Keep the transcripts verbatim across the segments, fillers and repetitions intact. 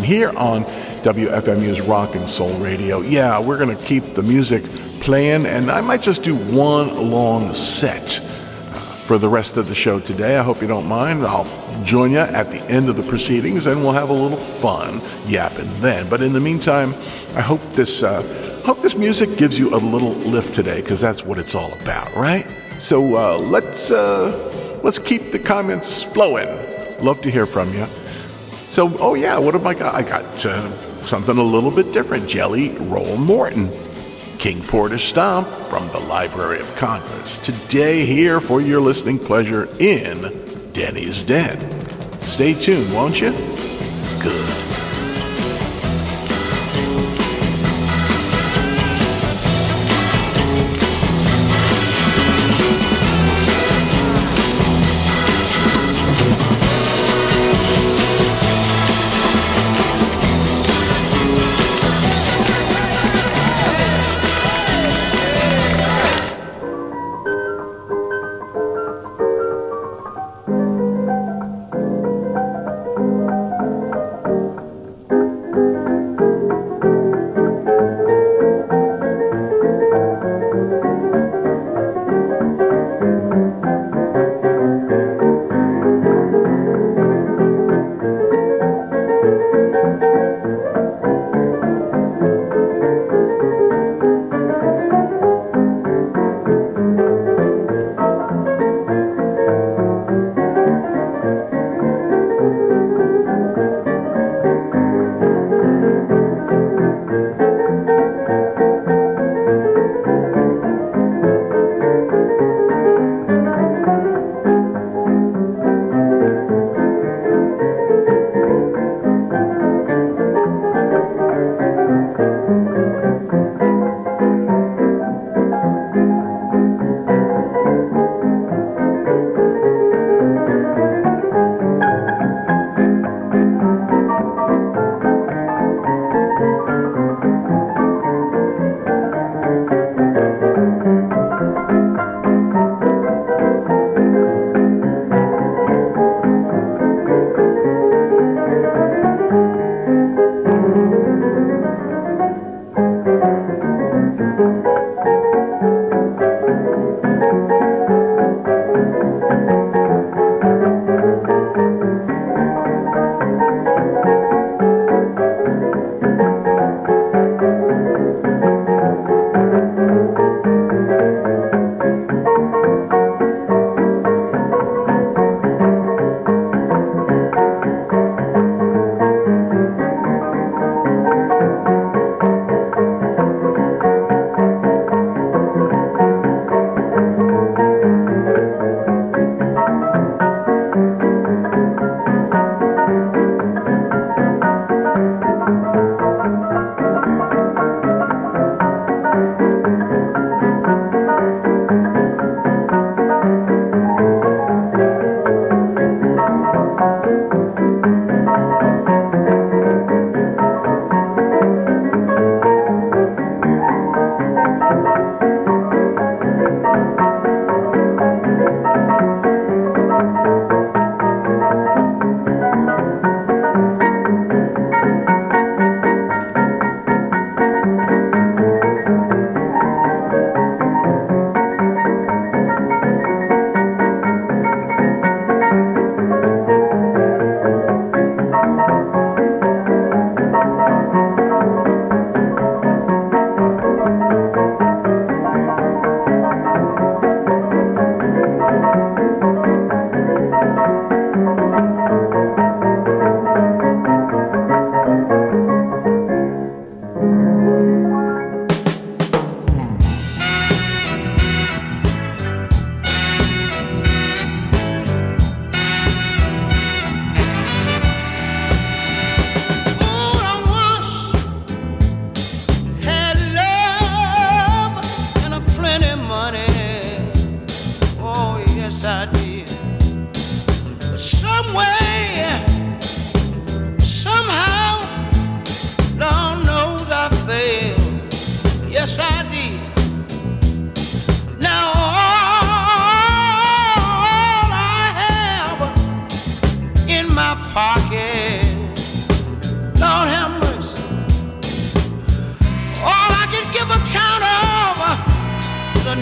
here on W F M U's Rock and Soul Radio. Yeah, we're going to keep the music playing, and I might just do one long set uh, for the rest of the show today. I hope you don't mind. I'll join you at the end of the proceedings, and we'll have a little fun yapping then. But in the meantime, I hope this uh, hope this music gives you a little lift today, because that's what it's all about, right? So uh, let's uh, let's keep the comments flowing. Love to hear from you. So, oh yeah, what have I got? I got uh, something a little bit different. Jelly Roll Morton, King Porter Stomp from the Library of Congress. Today here for your listening pleasure in Denny's Den. Stay tuned, won't you? Good.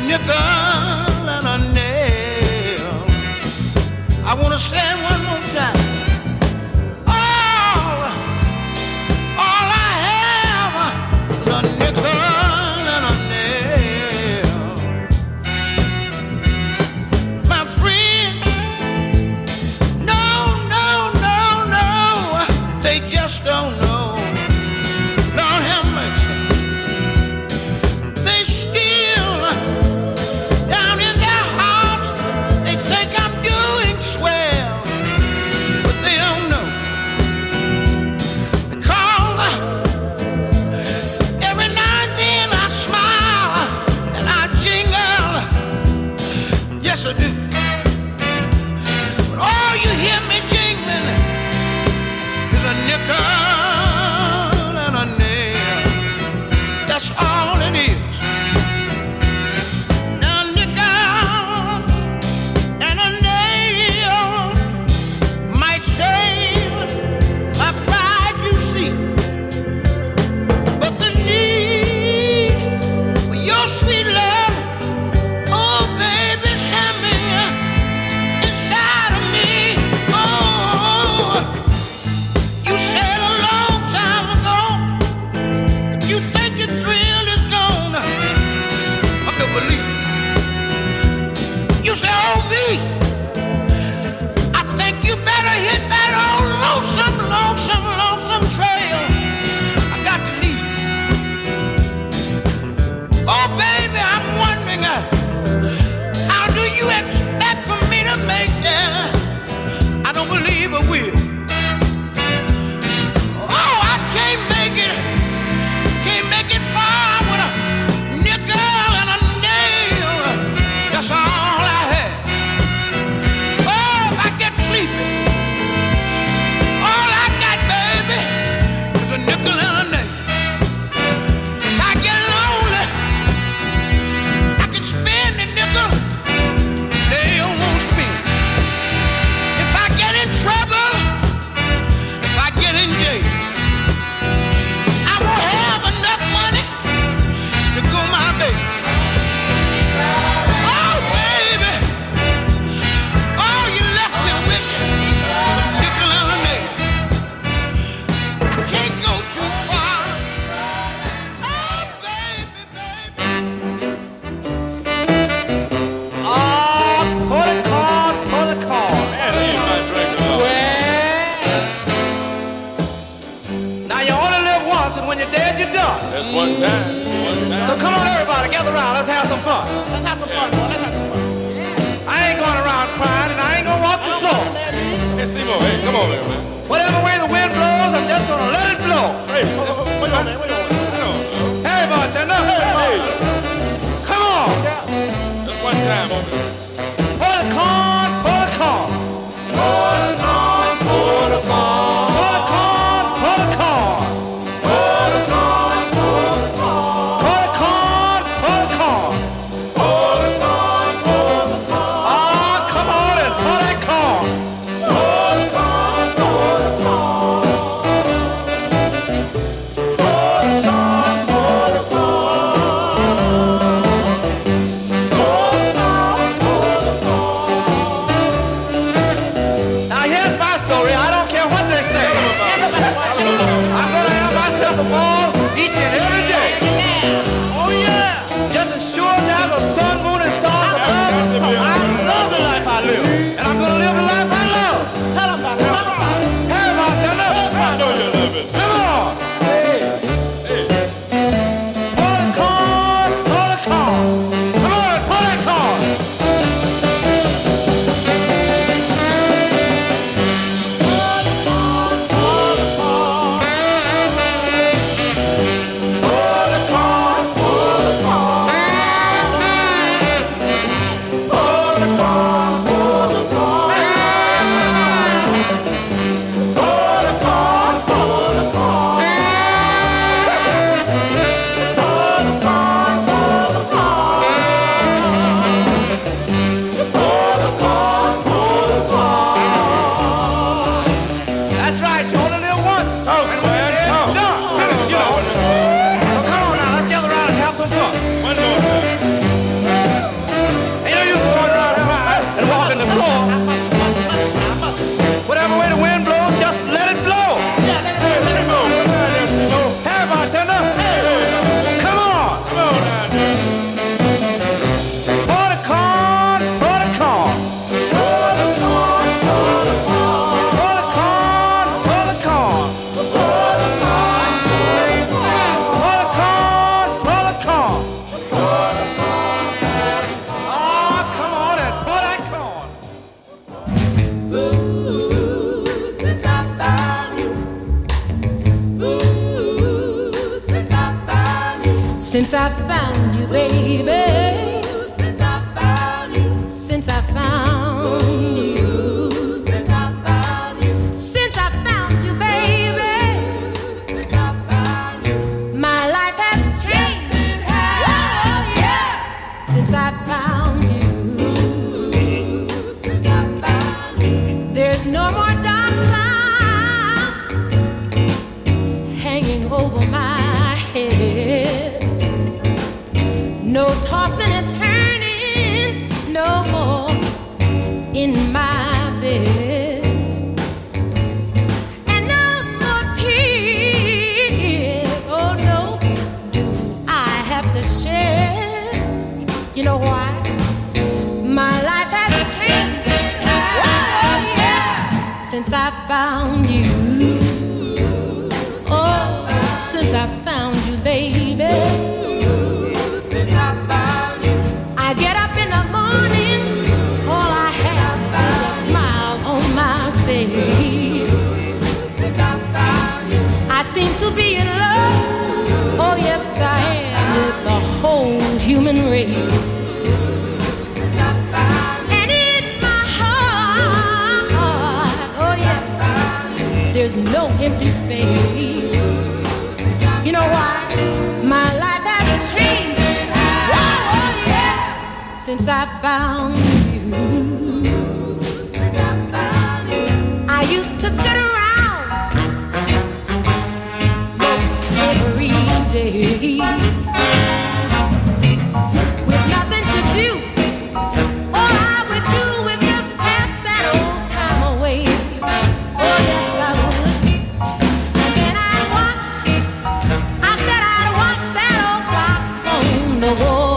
nickel and a nail. I want to say it one more time. All, all I have is a nickel and a nail. My friend, no, no, no, no, they just don't know. Lord have mercy. They still, down in their hearts, they think I'm doing swell, but they don't know. Because every now and then I smile and I jingle, yes I do. But all you hear me jingling is a nickel and a nail. That's all it is. Now nickel and a nail might save my pride, you see, but the need for your sweet love, oh baby's hammering inside of me. Oh, you said a long time ago, if you think your thrill is gone, I can believe it. You say, oh V, I think you better hit that old lonesome, lonesome, lonesome trail. I got to leave. Oh baby, I'm wondering, uh, how do you expect for me to make that? I don't believe I will. Oh, I can't make it, can't make it far with a nickel and a nail. That's all I have. Oh, if I get sleepy, all I got, baby, is a nickel and a nail. If I get lonely, I can spend the nickel, nail won't spin. If I get in trouble, if I get in jail, I won't have enough money to go my baby. Oh, baby, oh, you left me with nickel and a nail. I can't go too far. Oh, baby, baby. Ah, pull the cord, pull the cord. Man, leave my drink alone. Well, now you only live once, and when you're dead, you're done. That's one time. One time. So come on, everybody, gather around. Let's have some fun. Let's have some fun, boy. Let's have some fun. I ain't going around crying, and I ain't gonna walk the floor. Hey, Seymour, hey, come on here, man. Whatever way the wind blows, I'm just gonna let it blow. Hey, just, Wait on, man. Wait on. I don't know. Hey, bartender. Hey, Come on. just one time over there. Pour the corn, pour the corn. Pour the corn, pour the corn. Pour the corn, pour the corn. Pour the corn, pour the corn. Pour the corn, pour the corn. Pour the corn, pour the corn. Ah, come on and pour that corn. Pour the corn, pour the corn. Pour the corn, pour the corn. Now here's my story. I don't care what they say. I'm gonna have myself a ball each and every day. Oh yeah. Just as sure as there's a sun, moon, and stars above, I love the life I live, and I'm gonna live the life I love. Tell about it. Tell about it. Hey, bartender. I know you love it. Come on. Hey. Hey, Pour the corn. Pour the corn. Come on, pour that corn. One more time. Since I found you, baby. Since I found you. Since I found you. Since I found you. Since I found you, baby. Since I found you. My life has changed. Yes, it has. Oh, yes. Since I found you. Since I found you. There's no more dark clouds hanging over my head. No tossing and turning, no more in my bed. And no more tears, oh no, do I have to shed. You know why? My life has changed. Oh, yes. Since I found you. Oh, since I found you, baby. I get up in the morning, all I have is a smile on my face. I seem to be in love, oh yes I am, with the whole human race. And in my heart, oh yes, there's no empty space. You know why? My life has changed. Since I found you, since I found you, I used to sit around most every day with nothing to do. All I would do is just pass that old time away. Oh yes, I would. And then I'd watch. I said I'd watch that old clock on the wall.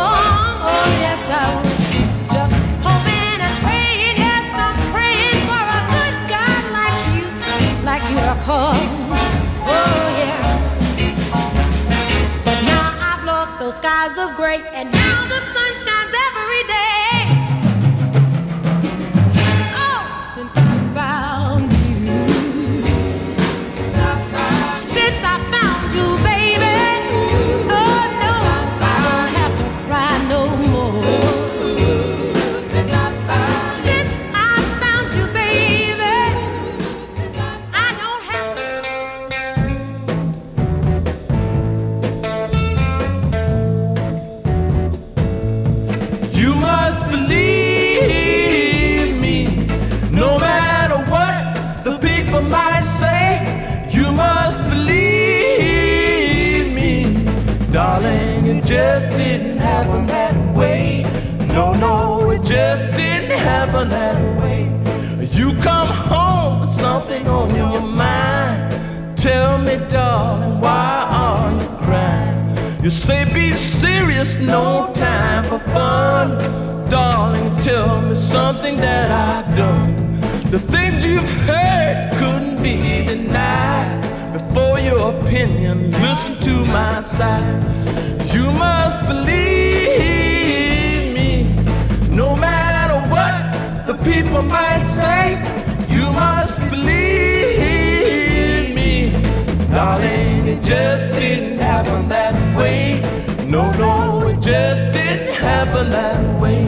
Oh yeah. But now I've lost those skies of gray, and now the sun shines every day. Oh, since I found you. Since I found you, baby. Oh no, I don't have to cry no more. Since I found you. Since I found you, baby. Believe me, no matter what the people might say, you must believe me, darling, it just didn't happen that way. No, no, it just didn't happen that way. You come home with something on your mind. Tell me, darling, why are you crying? You say be serious, no time for fun. Darling, tell me something that I've done. The things you've heard couldn't be denied. Before your opinion, listen to my side. You must believe me, no matter what the people might say. You must believe me, darling, it just didn't happen that way. No, no, it just didn't happen that way.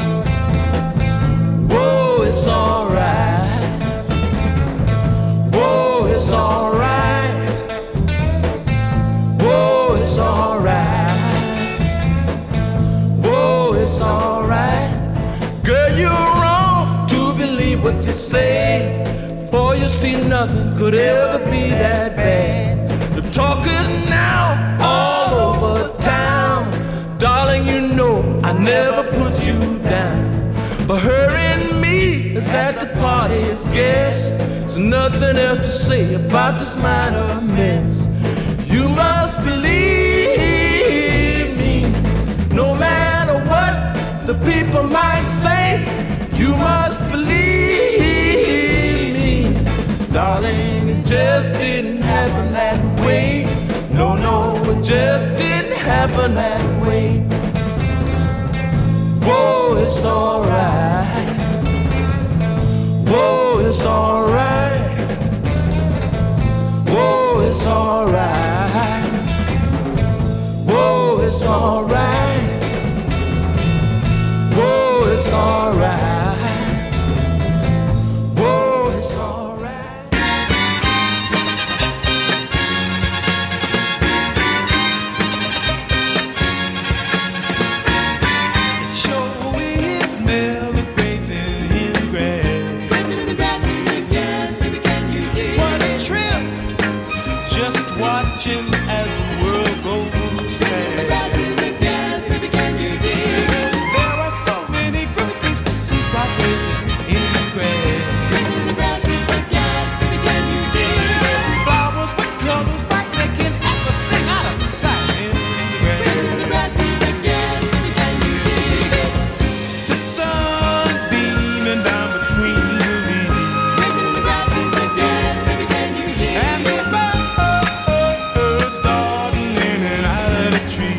Whoa, it's alright. Whoa, it's alright. Whoa, it's alright. Whoa, it's alright. Girl, you're wrong to believe what you say, for you see nothing could ever be that bad. The talk is now all over town. Darling, you know I never put you down. But her and me is at the party as guests. There's nothing else to say about this minor mess. You must believe me, no matter what the people might say. You must believe me, darling, it just didn't happen that way. No, no, it just didn't happen that way. Whoa, it's alright. Whoa, it's alright. Whoa, it's alright. Whoa, alright. Oh, it's alright. Oh, it's alright. It sure is mellow grazing in the grass. Grazing in the grass is a gas, baby, can you dig? What a trip! Just watching as the world goes Grazing in the grass past. is a gas, baby, can you dig? There are so many great things to see by grazing in the grass. Grazing in the grass is a gas, baby, can you dig? Flowers with colors bright, making everything out of sight in the grass. Grazing in the grass is a gas, baby, can you dig? The sun beaming down between the leaves, Grazing in the grass is a gas, baby, can you dig? and the birds darting in and out of the trees.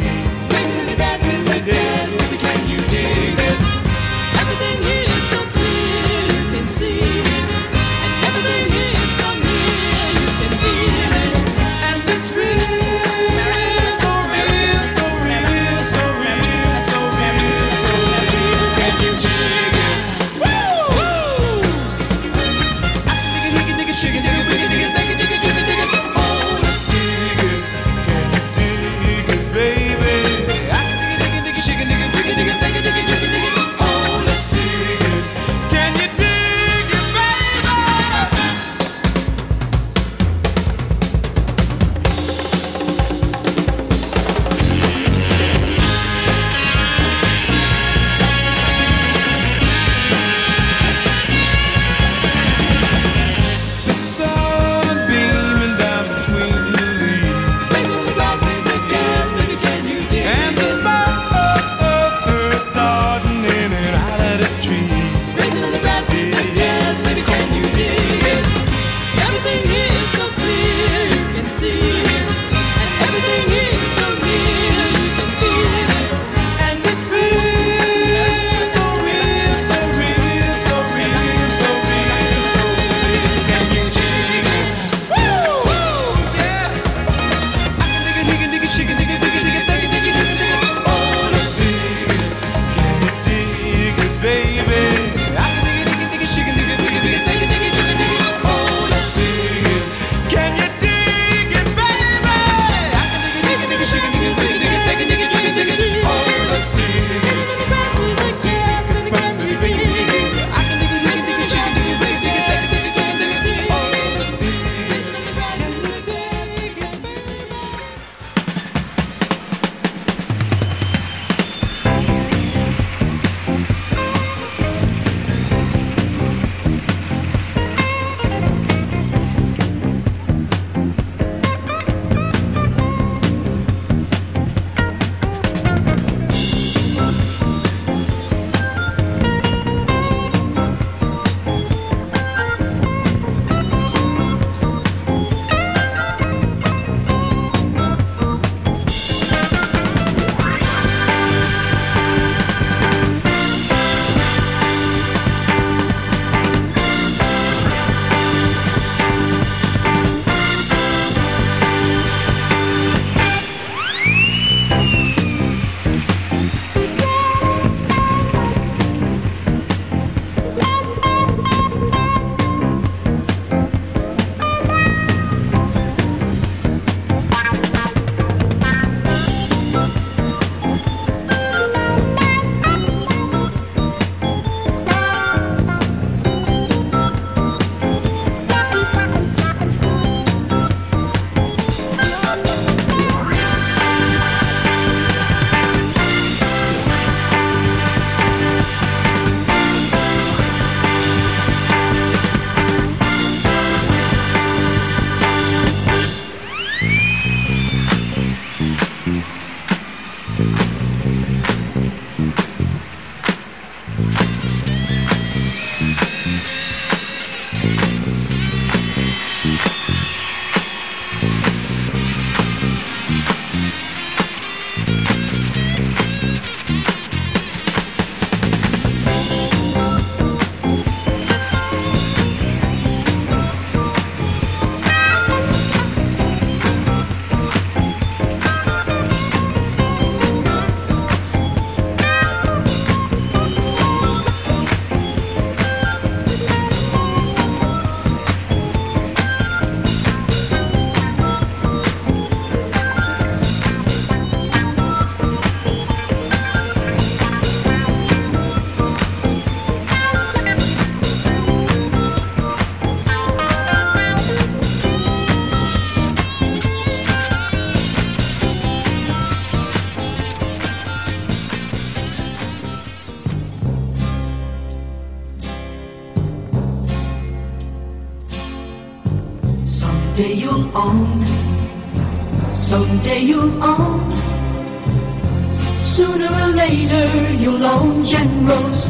Someday you'll own, sooner or later you'll own generals.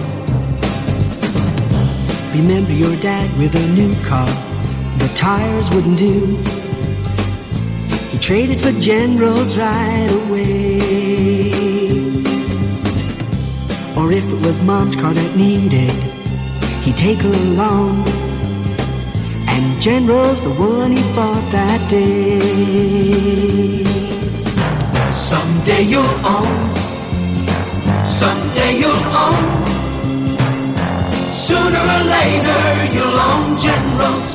Remember your dad with a new car, the tires wouldn't do. He traded for generals right away. Or if it was mom's car that needed, he'd take her along. And general's the one he bought that day. Someday you'll own, someday you'll own, sooner or later you'll own generals.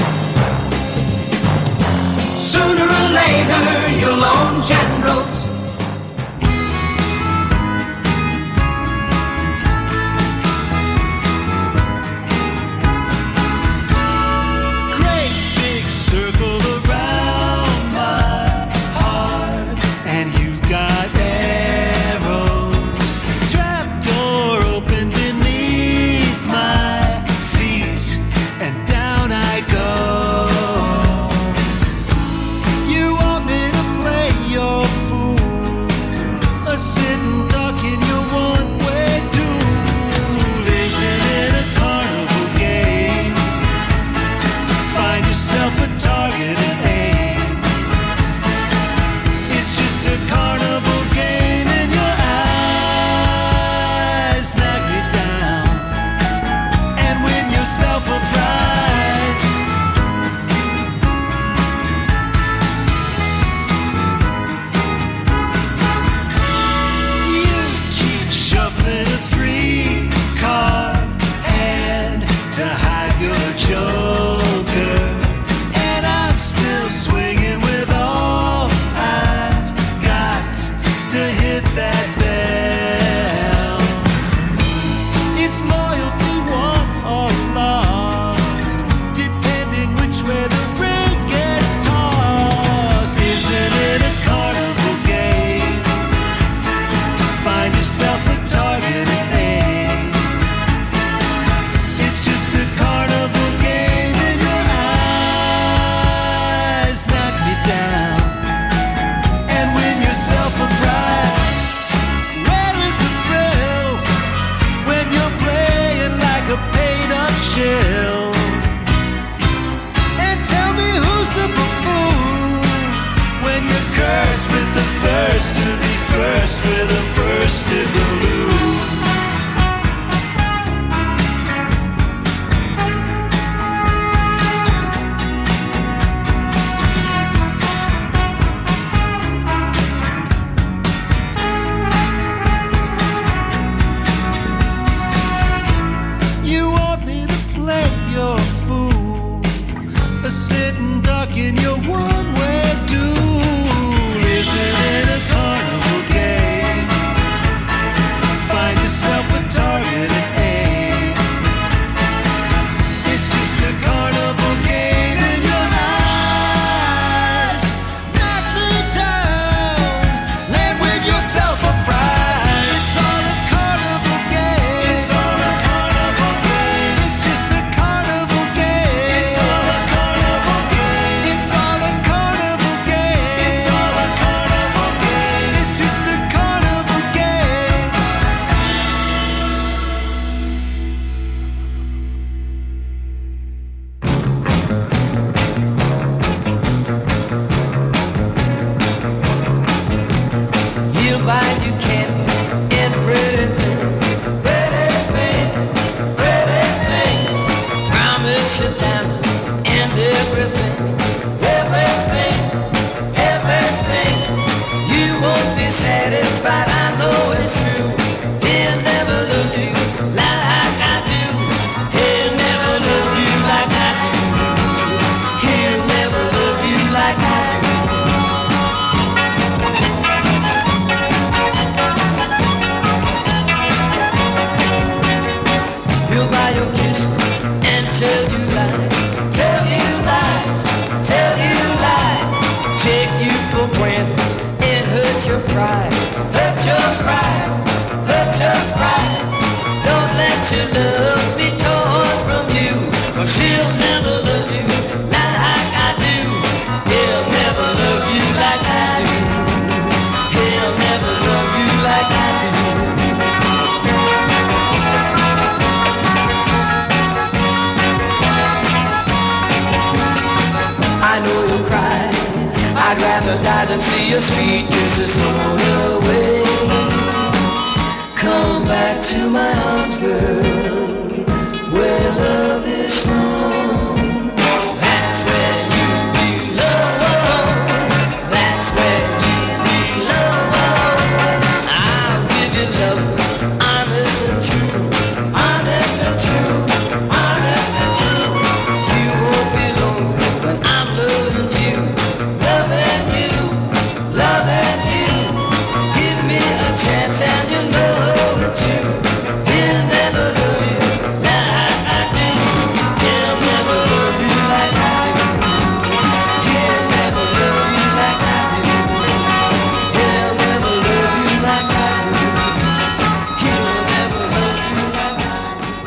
Sooner or later you'll own generals. I go. I'd rather die than see your sweet kisses thrown away. Come back to my arms, girl, where love is strong. That's where you belong. That's where you belong. I'll give you love, honest and true, honest and true, honest and true. You won't be lonely when I'm loving you, loving you, loving you. Give me a chance and you know it too. We'll never love you like I do. He'll never love you like I do. He'll never love you like I do. He'll never love you like I do. He'll never love you like I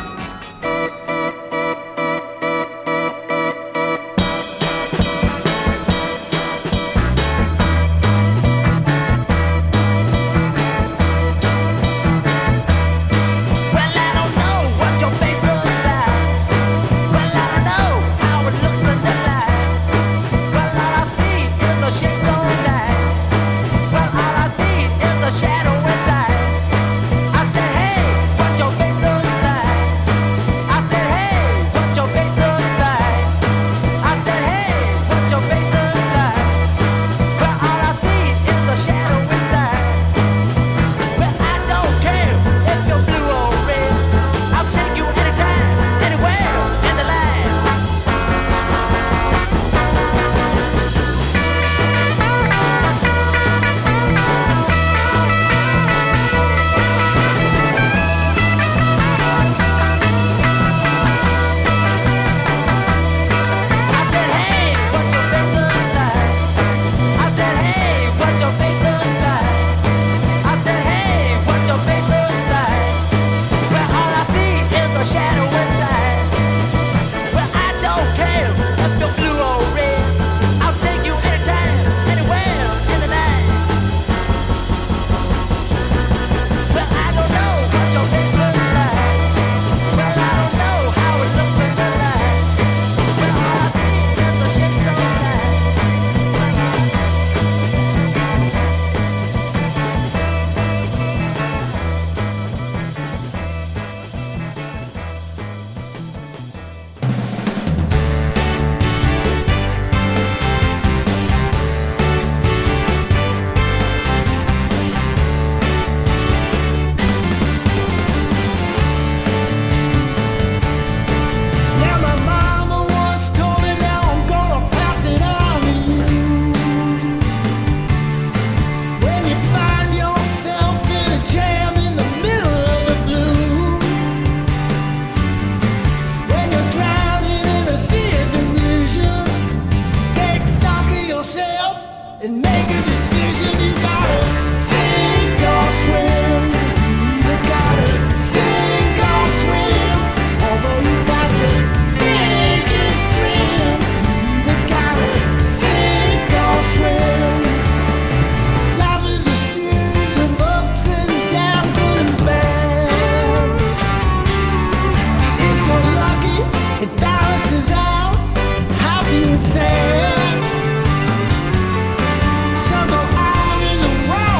Well, I don't know what your face looks like. Well, I don't know how it looks in the light. Well, all I see is the shape so nice. Well, all I see is the shadow inside. I said, hey, what your face looks like. I said, hey, what your face looks like. I said, hey, what your face looks like. Well, all I see is the shadow inside. Well, I don't care if you're blue or red. I'll take you anytime, anywhere in the land. I said, hey, what your face looks like. I said, hey, what your face looks like. I said, hey, what your face looks like. Well, all I see is a shadow inside. Well, I don't care if you're blue or red. I'll take you anytime, anywhere in the night. Well, I don't know what your face looks like. Well, I don't know how it looks in the light. Well, all I see is a shape so nice. Yeah, my mama once told me, now I'm gonna pass it on to you. When you find yourself in a jam in the middle of the blue, when you're drowning in a sea of delusion, take stock of yourself and make a decision. You gotta sink or swim. You gotta sink or swim. Although you might just think it's grim, you gotta sink or swim. Life is a series of ups and downs, good and bad. If you're lucky, it balances out happy and sad. Some go on in the wrong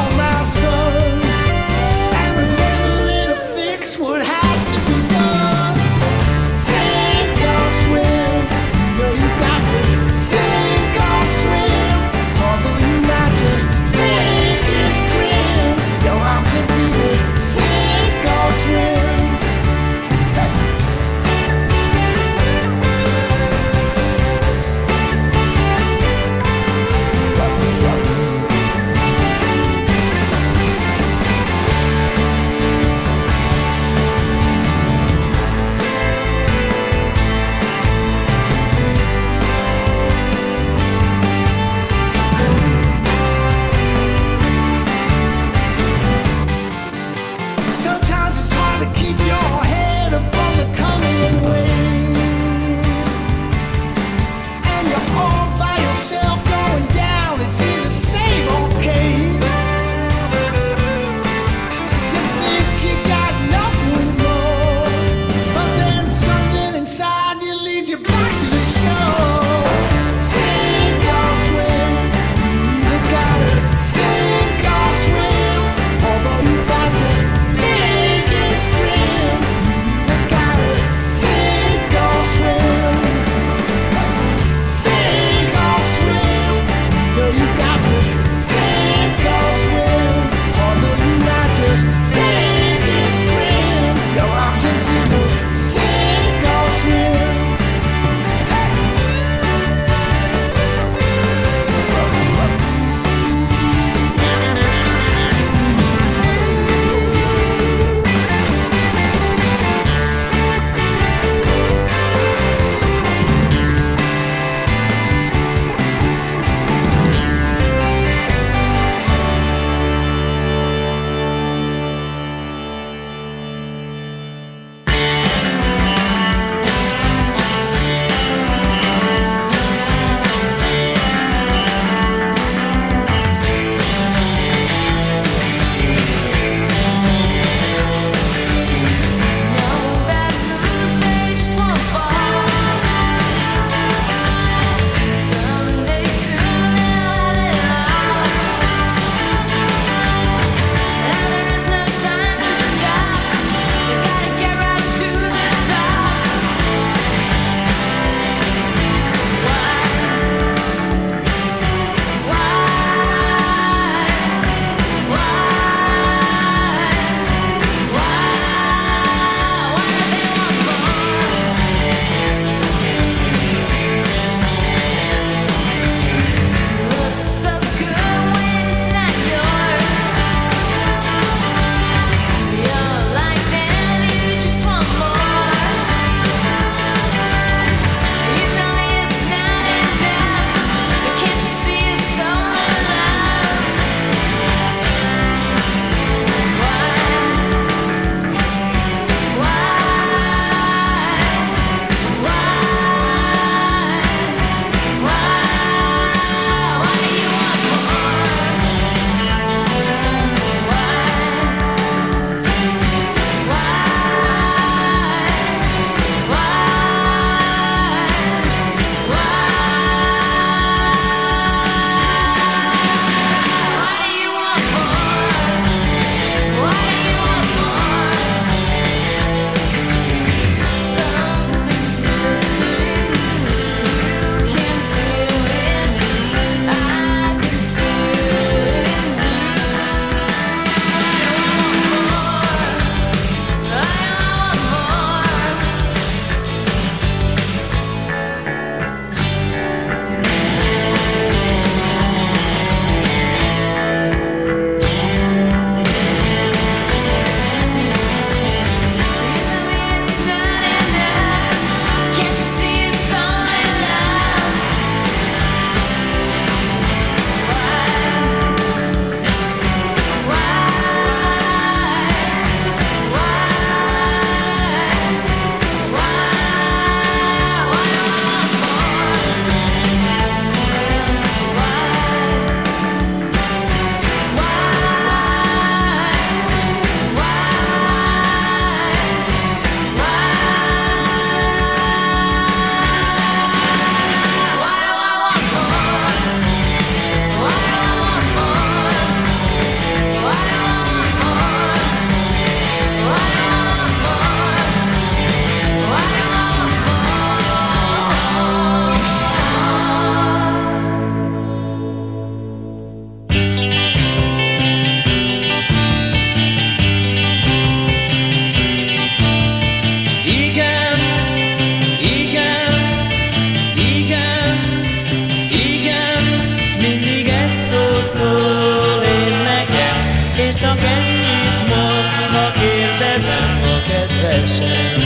csak ennyit mond, ha kérdezem a kedvesem.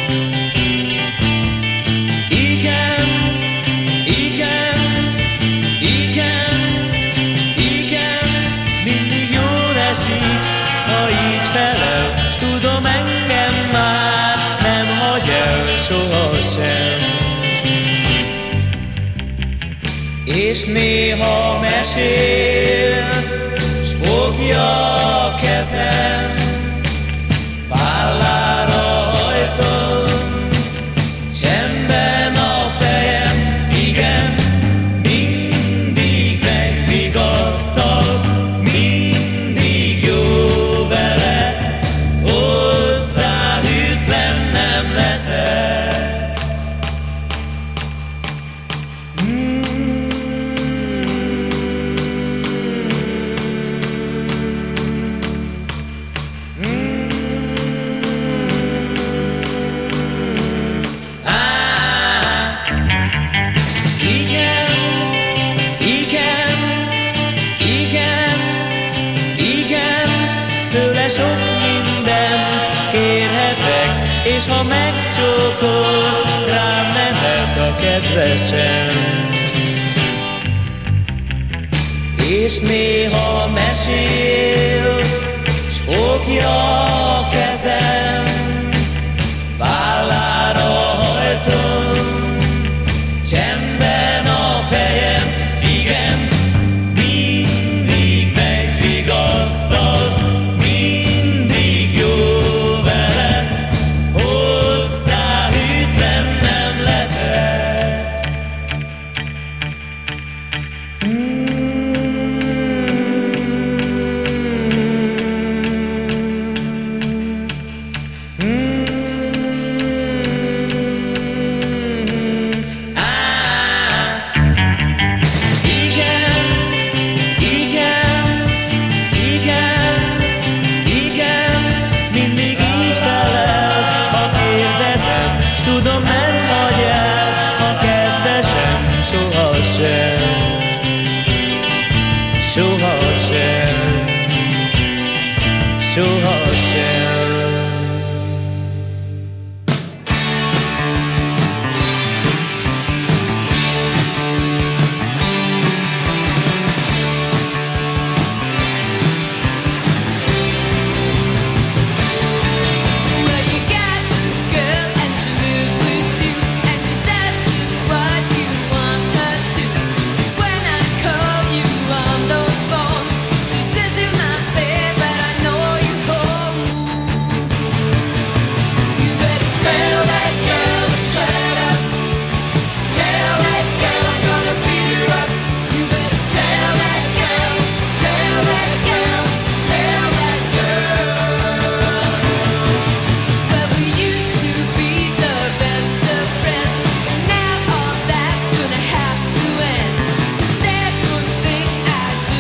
Igen, igen, igen, igen, mindig jól esik, ha így felel, s tudom, engem már nem hagy el sohasem. És néha mesél, s fogja a kezem, vállára hajtom, csendben a fejem, igen, mindig megvigasztal, mindig jó vele, hozzá hűtlen nem leszek. Mm. Sok mindent kérhetek, és ha megcsókol, rám mehet a kedvesem. És néha mesél, s fogja a kezem, vállára hajtom, csendben a fejem, igen, mindig megvigasztal, mindig jó vele, hozzá hűtlen nem leszek. Mm. I do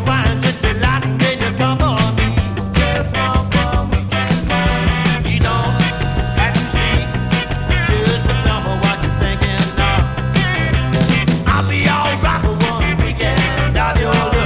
find just a lot in your company. Just one more weekend fine. You don't have to speak, just to tell me what you're thinking of. I'll be alright for one weekend of your love.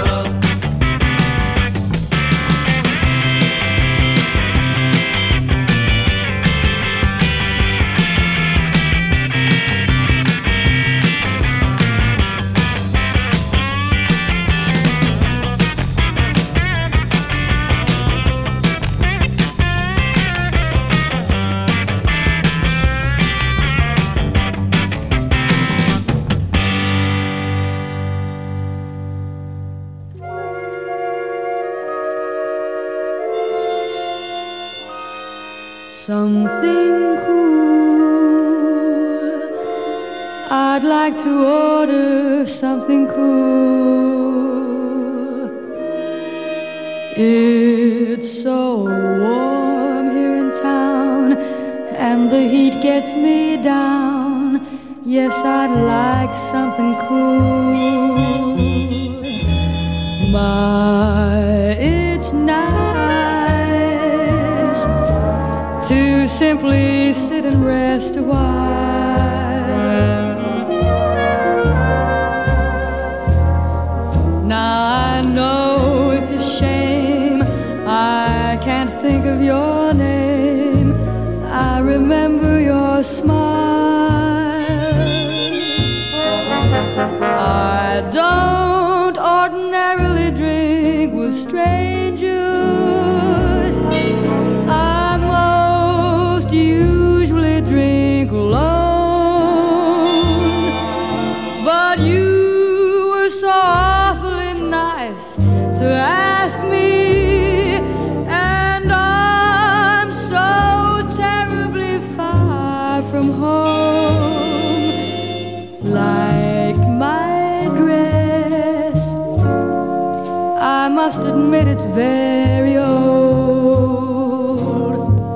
Something cool. I'd like to order something cool. It's so warm here in town, and the heat gets me down. Yes, I'd like something cool. My, it's nice to simply sit and rest a while. Now I know it's a shame I can't think of your name. I remember your smile. I don't ordinarily drink with strangers. I most usually drink alone. But you were so awfully nice to ask me, and I'm so terribly far from home. Like my dress, I must admit it's very old,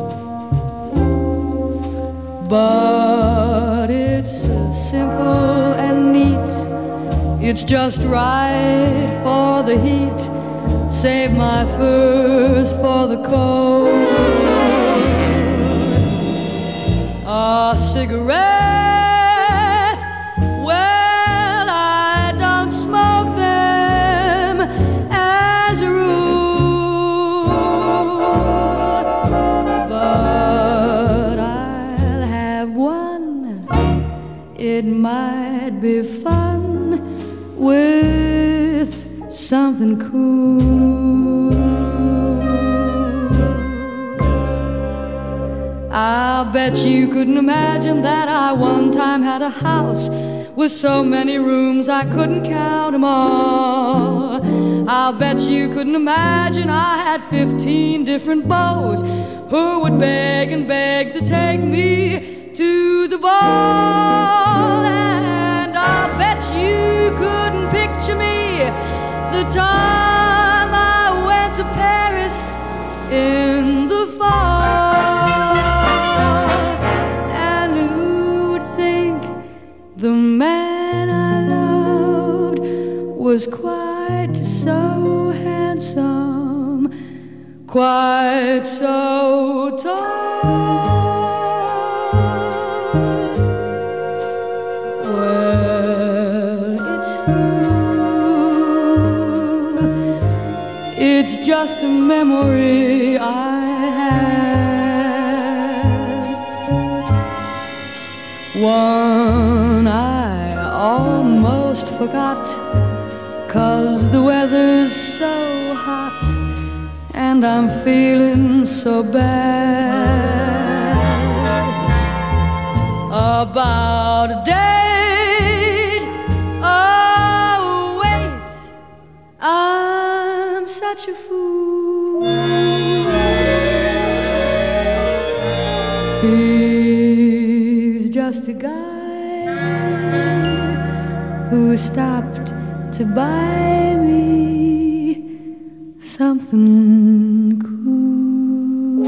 but it's simple and neat. It's just right for the heat. Save my furs for the cold. A cigarette, well, I don't smoke them as a rule, but I'll have one. It might be fun with something cool. I'll bet you couldn't imagine that I one time had a house with so many rooms I couldn't count them all. I'll bet you couldn't imagine I had fifteen different beaux who would beg and beg to take me to the ball. And I'll bet you couldn't picture me the time I went to Paris in the fall. And who'd think the man I loved was quite so handsome, quite so tall? Well, it's through. It's just a memory I had, one I almost forgot, 'cause the weather's so hot and I'm feeling so bad about a date. Oh, wait, I'm such a fool. He's just a guy who stopped to buy me something cool.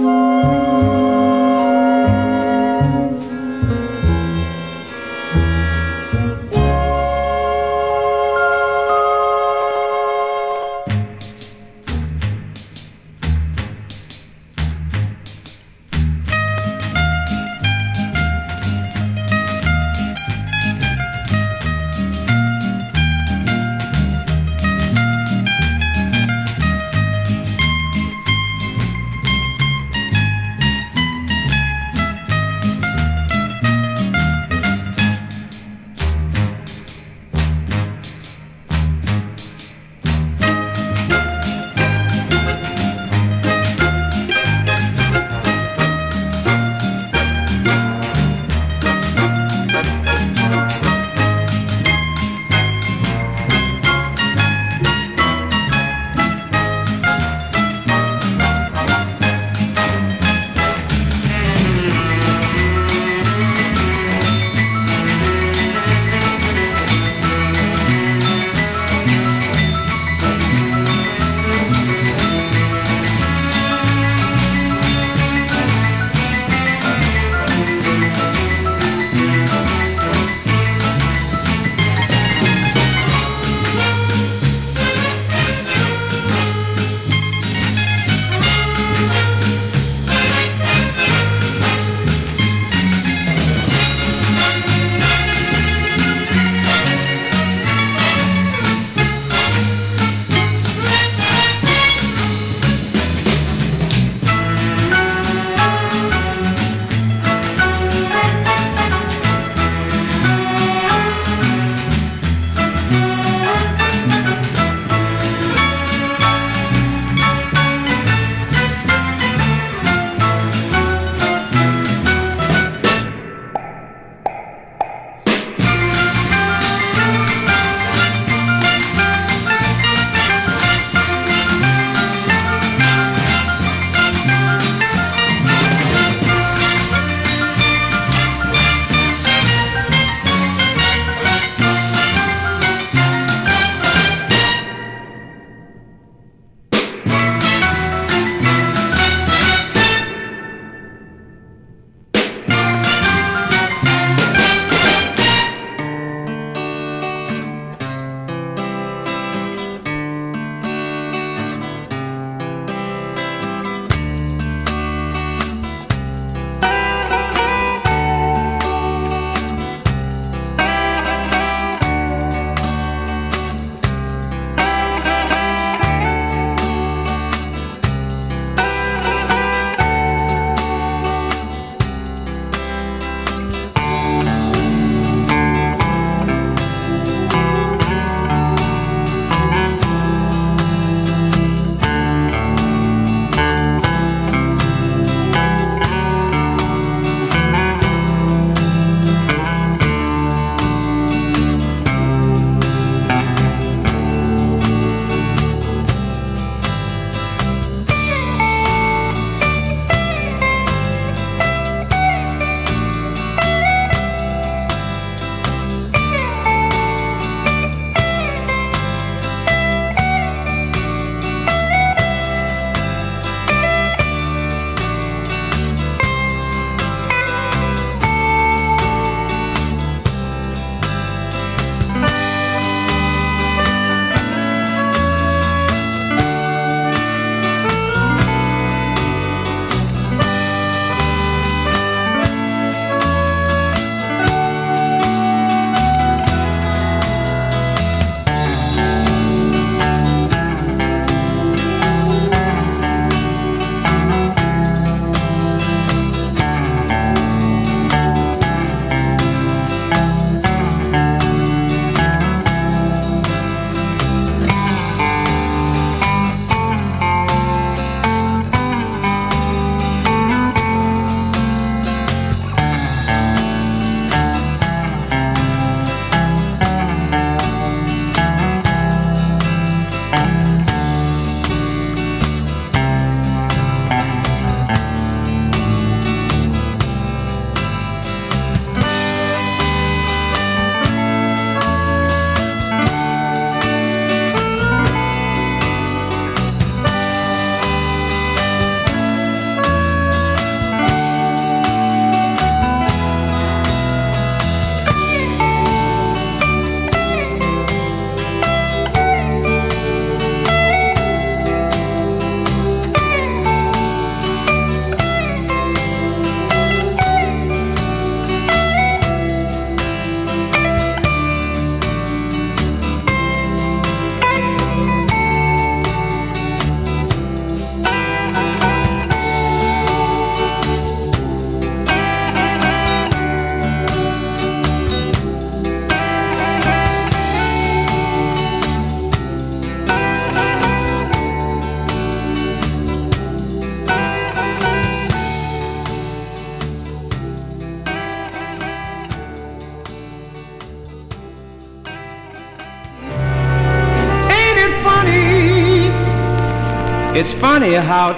It's funny how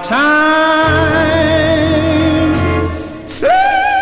time slips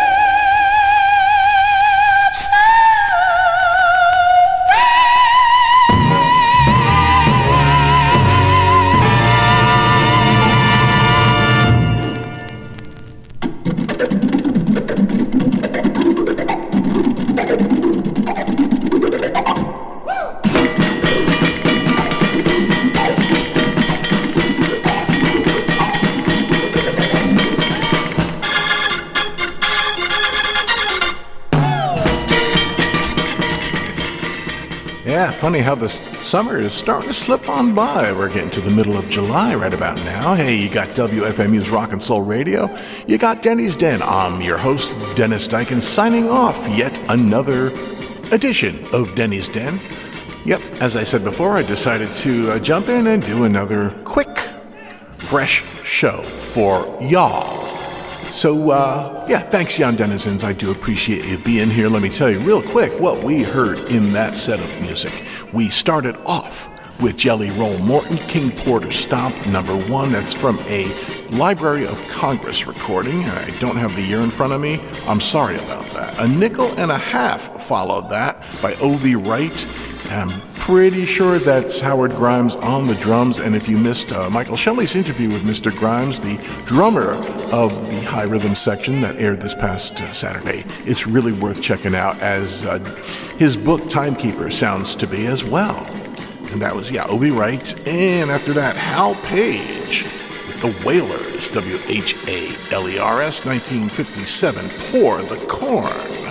Yeah, funny how this summer is starting to slip on by. We're getting to the middle of July right about now. Hey, you got W F M U's Rock and Soul Radio. You got Denny's Den. I'm your host, Dennis Dykens, signing off yet another edition of Denny's Den. Yep, as I said before, I decided to uh, jump in and do another quick, fresh show for y'all. So, uh, yeah, thanks, Jan Denizens. I do appreciate you being here. Let me tell you real quick what we heard in that set of music. We started off with Jelly Roll Morton, King Porter Stomp, number one. That's from a Library of Congress recording. I don't have the year in front of me. I'm sorry about that. A Nickel and a Half followed that by O V Wright. I'm pretty sure that's Howard Grimes on the drums, and if you missed uh, Michael Shelley's interview with Mister Grimes, the drummer of the High Rhythm section that aired this past uh, Saturday, it's really worth checking out, as uh, his book Timekeeper sounds to be as well. And that was, yeah, O V Wright, and after that, Hal Page with the Wailers, W H A L E R S, nineteen fifty-seven, Pour the Corn.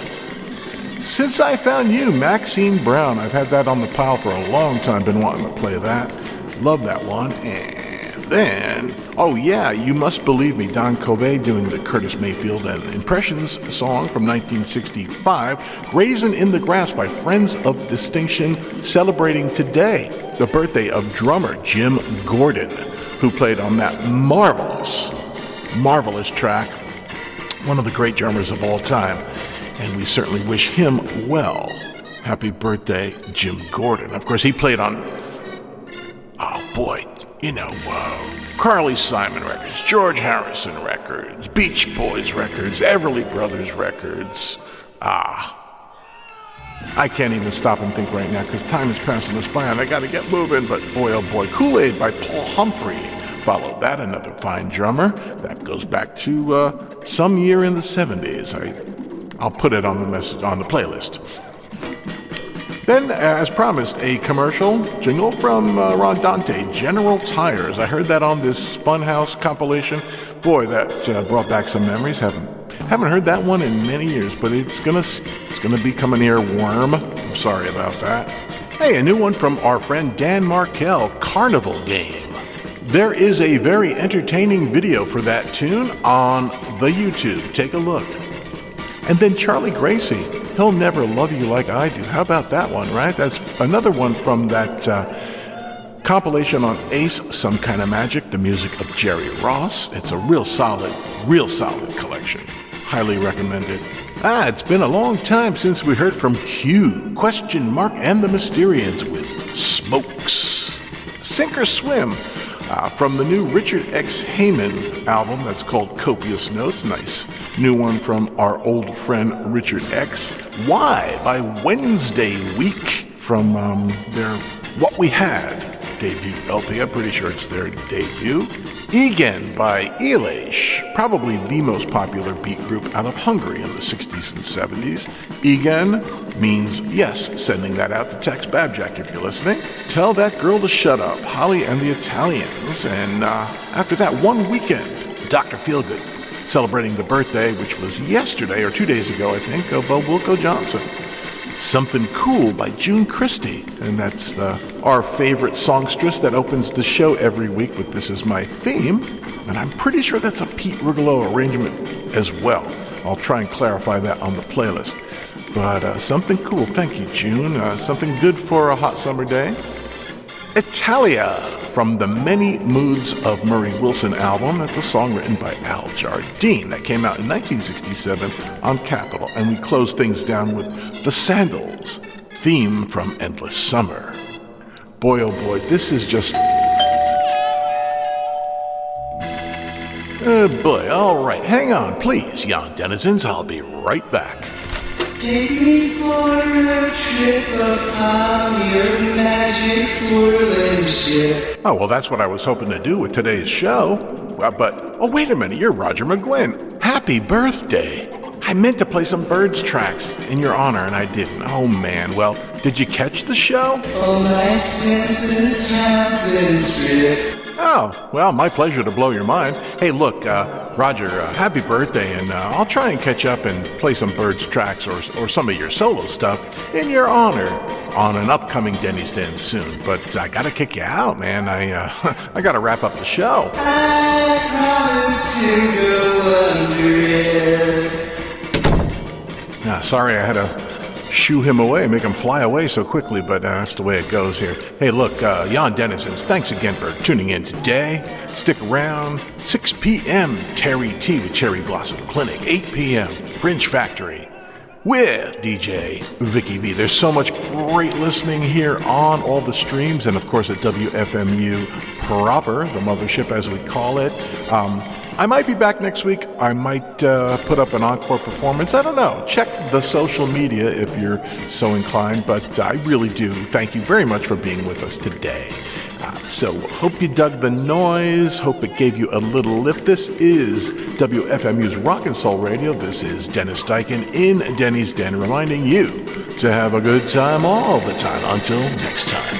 Since I Found You, Maxine Brown. I've had that on the pile for a long time, been wanting to play that. Love that one. And then, oh yeah, You Must Believe Me, Don Covey doing the Curtis Mayfield and Impressions song from nineteen sixty-five, Grazing in the Grass by Friends of Distinction, celebrating today the birthday of drummer Jim Gordon, who played on that marvelous, marvelous track, one of the great drummers of all time. And we certainly wish him well. Happy birthday, Jim Gordon. Of course, he played on, oh boy, you know, uh, Carly Simon records, George Harrison records, Beach Boys records, Everly Brothers records. Ah, I can't even stop and think right now because time is passing us by and I got to get moving. But boy, oh boy, Kool-Aid by Paul Humphrey followed that. Another fine drummer. That goes back to uh, some year in the seventies. I... I'll put it on the message on the playlist. Then, as promised, a commercial jingle from uh, Ron Dante, General Tires. I heard that on this Funhouse compilation. Boy, that uh, brought back some memories. Haven't haven't heard that one in many years, but it's gonna it's gonna be coming here. Worm. I'm sorry about that. Hey, a new one from our friend Dan Markel, Carnival Game. There is a very entertaining video for that tune on the YouTube. Take a look. And then Charlie Gracie, He'll Never Love You Like I Do. How about that one, right? That's another one from that uh, compilation on Ace, Some Kind of Magic, the music of Jerry Ross. It's a real solid, real solid collection. Highly recommended. Ah, it's been a long time since we heard from Q, Question Mark, and the Mysterians with Smokes. Sink or Swim. Uh, from the new Richard X. Heyman album that's called Copious Notes. Nice new one from our old friend Richard X. Why? By Wednesday Week from um, their What We Had debut L P. I'm pretty sure it's their debut. Egen by Elish, probably the most popular beat group out of Hungary in the sixties and seventies. Egen means yes, sending that out to Tex Babjack if you're listening. Tell That Girl to Shut Up, Holly and the Italians. And uh, after that, One Weekend, Doctor Feelgood, celebrating the birthday, which was yesterday or two days ago, I think, of uh, Wilco Johnson. Something Cool by June Christie, and that's uh, our favorite songstress that opens the show every week with This Is My Theme, and I'm pretty sure that's a Pete Rugolo arrangement as well. I'll try and clarify that on the playlist. But uh, Something Cool, thank you, June. Uh, something good for a hot summer day. Italia, from the Many Moods of Murray Wilson album. That's a song written by Al Jardine that came out in nineteen sixty-seven on Capitol. And we close things down with The Sandals, theme from Endless Summer. Boy, oh boy, this is just... Good boy. All right, hang on, please, young denizens. I'll be right back. Take me for a trip upon your magic swirling ship. Oh, well, that's what I was hoping to do with today's show. Uh, but, oh, wait a minute, you're Roger McGuinn. Happy birthday. I meant to play some Birds tracks in your honor, and I didn't. Oh, man. Well, did you catch the show? Oh, my senses have been stripped. Oh, well, my pleasure to blow your mind. Hey, look, uh, Roger, uh, happy birthday, and uh, I'll try and catch up and play some Birds tracks or, or some of your solo stuff in your honor on an upcoming Denny's Den soon. But I gotta kick you out, man. I, uh, I gotta wrap up the show. I promise to go under it. Ah, sorry I had to shoo him away, make him fly away so quickly, but uh, that's the way it goes here. Hey, look, uh, Jan Denizens, thanks again for tuning in today. Stick around. six p.m. Terry T with Cherry Blossom Clinic. eight p.m. Fringe Factory with D J Vicky V. There's so much great listening here on all the streams, and of course at W F M U proper, the mothership as we call it. Um, I might be back next week. I might uh, put up an encore performance. I don't know. Check the social media if you're so inclined. But I really do thank you very much for being with us today. Uh, so hope you dug the noise. Hope it gave you a little lift. This is W F M U's Rock and Soul Radio. This is Dennis Dyken in Denny's Den, reminding you to have a good time all the time. Until next time.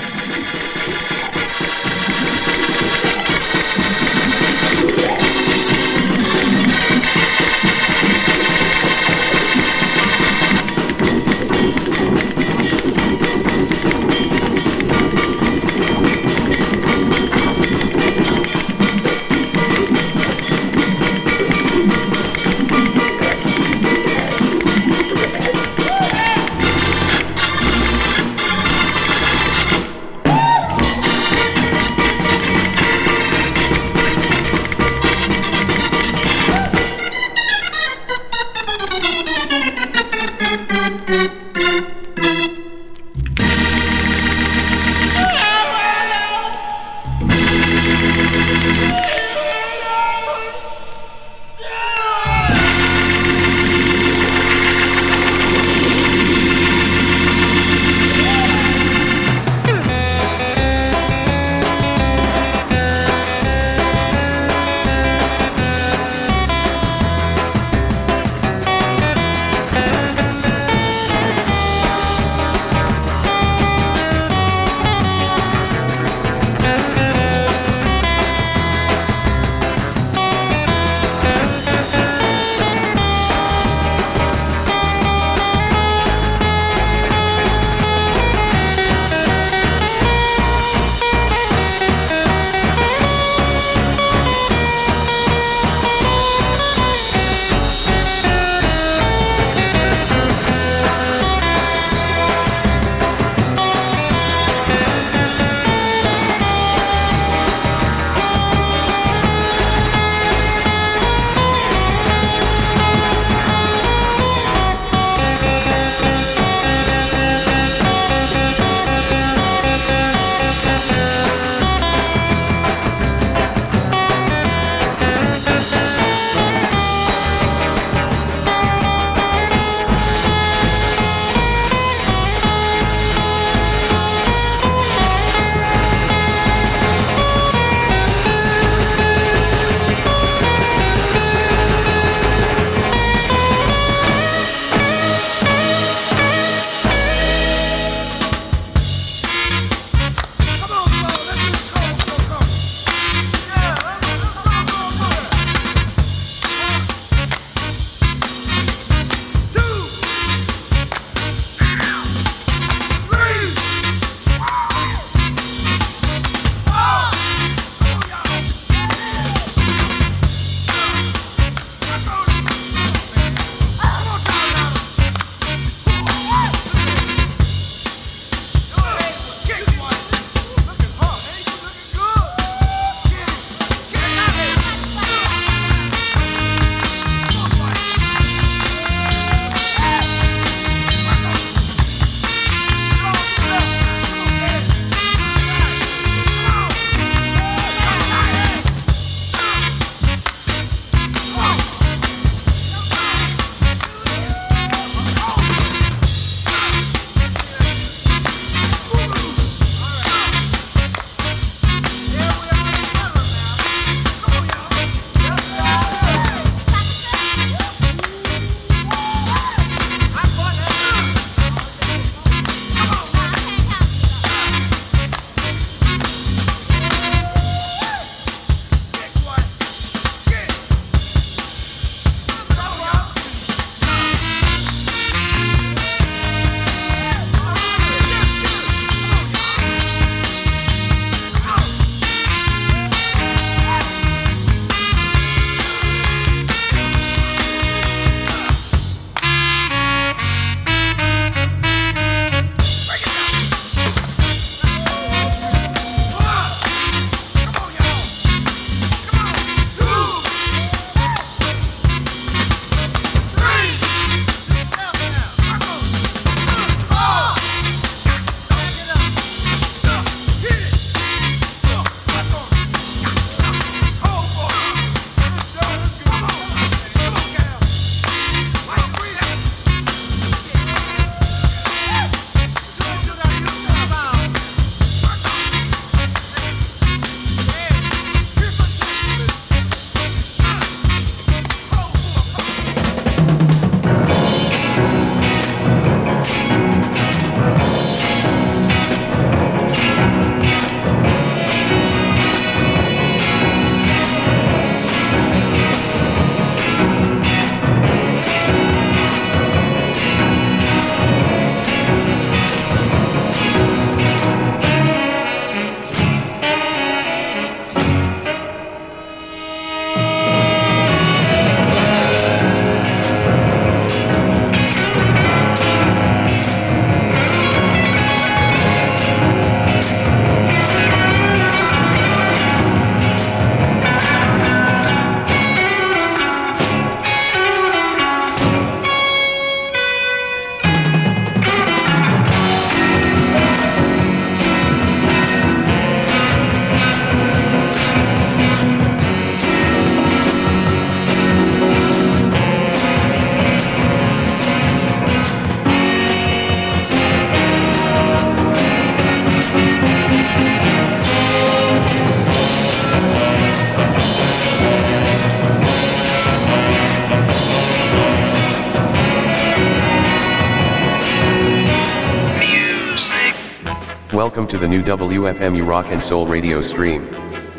Welcome to the new W F M U Rock and Soul radio stream.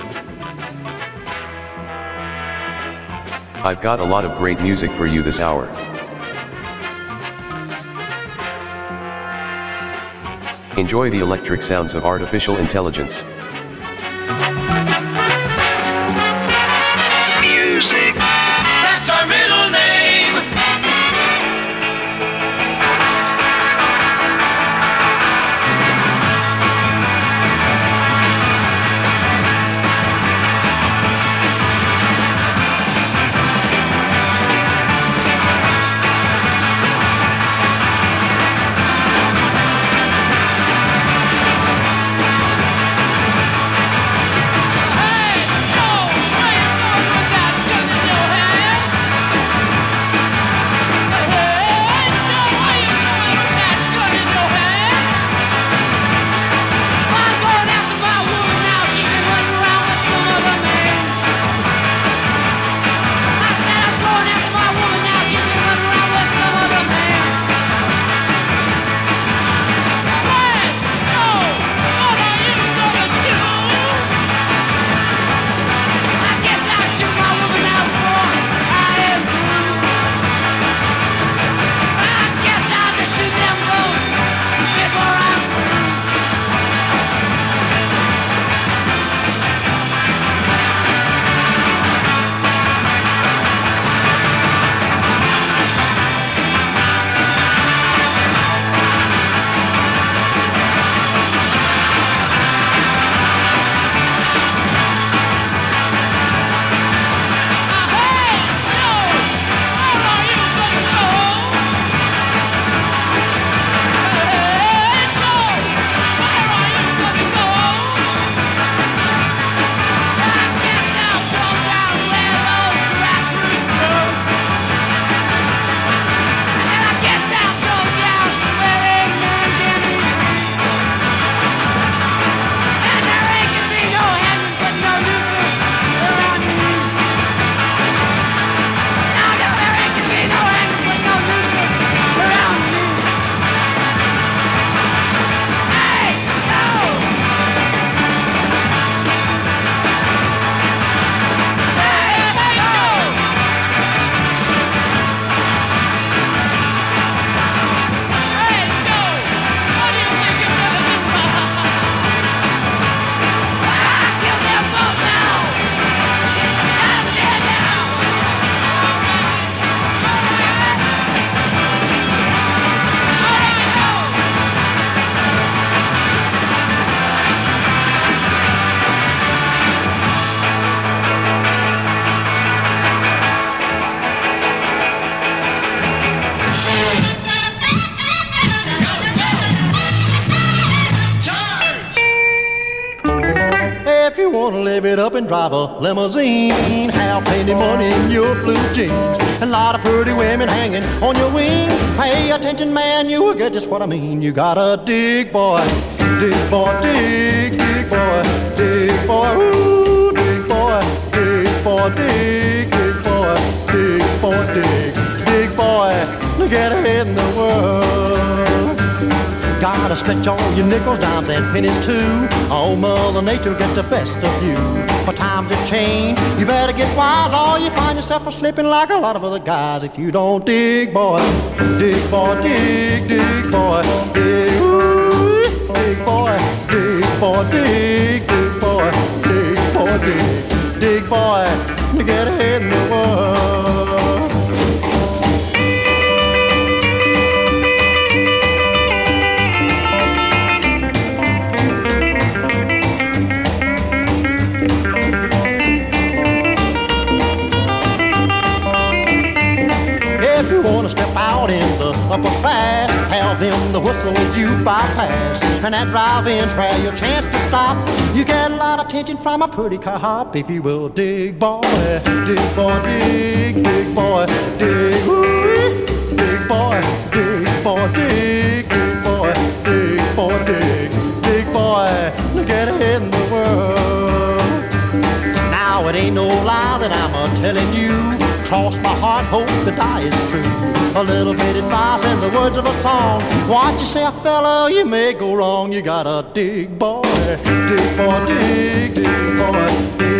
I've got a lot of great music for you this hour. Enjoy the electric sounds of artificial intelligence. Music. That's our middle name. Live it up and drive a limousine. Have plenty money in your blue jeans. A lot of pretty women hanging on your wing. Pay attention, man, you will get just what I mean. You gotta dig, boy. Dig, boy, dig, dig, boy. Dig, boy, ooh, dig, boy. Dig, boy, dig, dig, boy. Dig, boy, dig, dig, boy. Get ahead in the world. Gotta stretch all your nickels, dimes, and pennies too. Old Mother Nature get the best of you. But times have changed, you better get wise, or you find yourself a slipping like a lot of other guys. If you don't dig, boy, dig, boy, dig, dig, boy, dig, ooh, dig, boy, dig, boy, dig, dig, boy, dig, boy, dig, dig, boy, to get ahead in the world. If you wanna step out in the upper class, have them the whistle as you bypass. And that drive-in's where your chance to stop. You get a lot of attention from a pretty car hop. If you will dig, boy, dig, boy, dig, dig, boy, dig, ooh, dig, boy, dig, boy, dig, dig, boy, dig, boy, dig, dig, boy, to get ahead in the world. Now it ain't no lie that I'm a telling you. cross my heart, hope to die is true. A little bit advice in the words of a song. What you say, fella, you may go wrong. You gotta dig, boy, dig, boy, dig, dig, boy, dig.